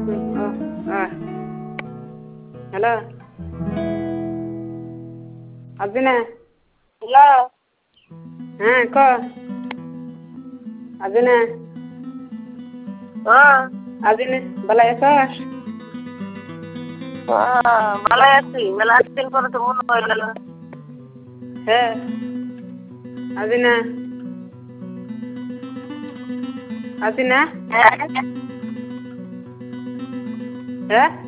hello Adina hello হ্যাঁ ক আদিনা হ্যাঁ আদিনা ভালো আছিস ভালো আছি মেলা দিন পরে তো মনে হয়ে গেল হ্যাঁ আদিনা আদিনা হ্যাঁ হ্যাঁ